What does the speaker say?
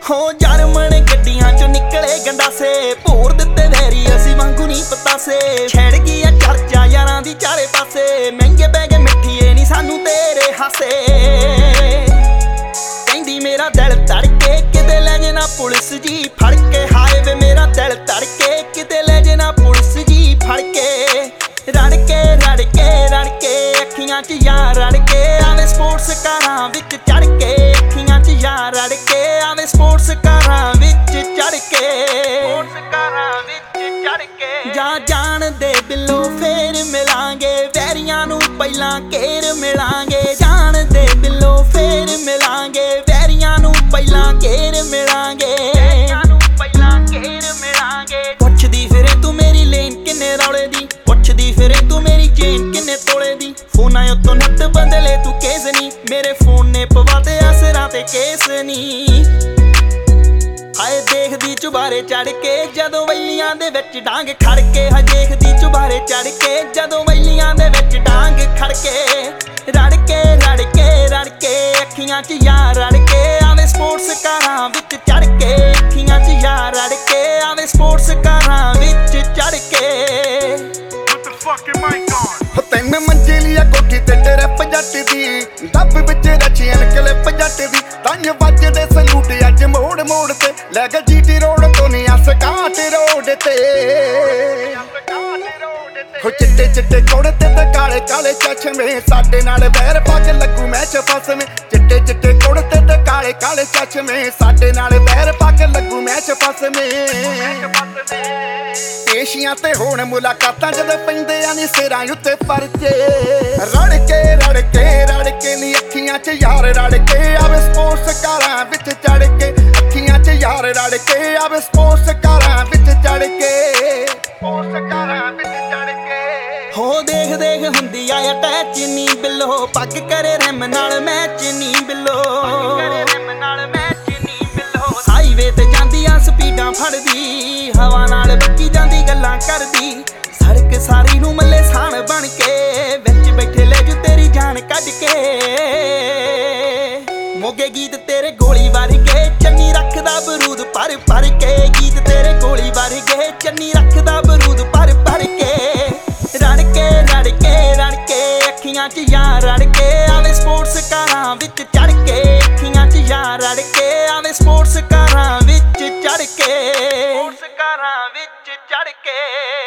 हो जर्मन गड्डियां चो निकले गंडासे, भोर दिते वैरी असी वांगू नहीं पतासे। छेड़ गई चर्चा यारां दी चारे पासे, महंगे पै गए मिठिए नी सानू तेरे हासे। कहंदी मेरा दिल धड़के किते ले जे ना पुलिस जी फड़ के, हाय वे मेरा दिल धड़के किते ले जे ना पुलिस जी फड़ के। रड़के रड़के रड़के अखियां च यार रड़के आवे स्पोर्ट्स कारां विच चढ़ के, अखियां च यार रड़के आवे स्पोर्ट्स कारां विच चढ़ के, स्पोर्ट्स कारां विच चढ़ के। जा जान दे बिलो फेर मिलांगे, वैरियां नू पहलां घेर मिलांगे। जान दे बिलो फेर मिलांगे, वैरियां नू पहलां घेर मिलांगे, वैरियां नू पहलां घेर मिलांगे। पुछदी फिरे तू मेरी लेन किन्ने रौले दी, पुछदी फिरे तू मेरी चेन किन्ने तोले दी। फोना उत्तों नट बदले तू केस नी, मेरे फोन ने पवाते असरां ते केस नी। हाय देखदी चुबारे चढ़ के जदों वैलियां दे विच डांग खड़ के, हाय देखदी चुबारे चढ़ के जदों वैलियां दे विच डांग खड़ के। रड़के रड़के रड़के अखियां च यार रड़के आवे स्पोर्ट्स कारां विच चढ़ के, अखियां च यार रड़के आवे स्पोर्ट्स कारां विच चढ़ के। तेन मंजे लिया कोठी ते रैप जट दी, डब विच रचियन क्लिप जट दी। तां वजदे सलूट अज मोड़ मोड़ ते, लै गए जीटी रोड तो नहीं अस काट रोड ते। हो चिट्टे चिट्टे कोड़ ते काले काले चश्मे, साडे नाल वैर पा के लगू मैच फसवें। चिट्टे चिट्टे कोड़ ते काले काले चश्मे, साडे नाल वैर पा के लगू मैच फसवें। पेशियां ते होण मुलाकातां जदों पैंदे आ नी सिरां उत्ते परचे। रड़के रड़के रड़के नी अखियां च यार रड़के आवे स्पोर्ट्स कारां विच चढ़ के, अखियां च यार रड़के आवे स्पोर्ट्स कारां विच चढ़ के, स्पोर्ट्स कारां विच चढ़ के। हो देख देख हुंदी आ अटैच नी बिलो, पग करे रिम नाल मैच नी बिलो, हाईवे ते जांदी आ स्पीडां फड़दी, हवा नाल बच्ची जांदी गल्लां करदी। सड़क सारी नू मल्ले साण बन के, विच बैठे ले जू तेरी जान कढ के। मोगे गीत तेरे गोली वर्गे, चन्नी रखदा बरूद भर भर के। गीत तेरे गोली वर्गे, चन्नी रखदा बरूद भर भर के। रड़के रड़के रड़के अखियां च यार रड़के आवे स्पोर्ट्स कारां विच चढ़ के, अखियां च यार रड़के आवे स्पोर्ट्स कारां विच चढ़ के, स्पोर्ट्स कारां विच चढ़ के।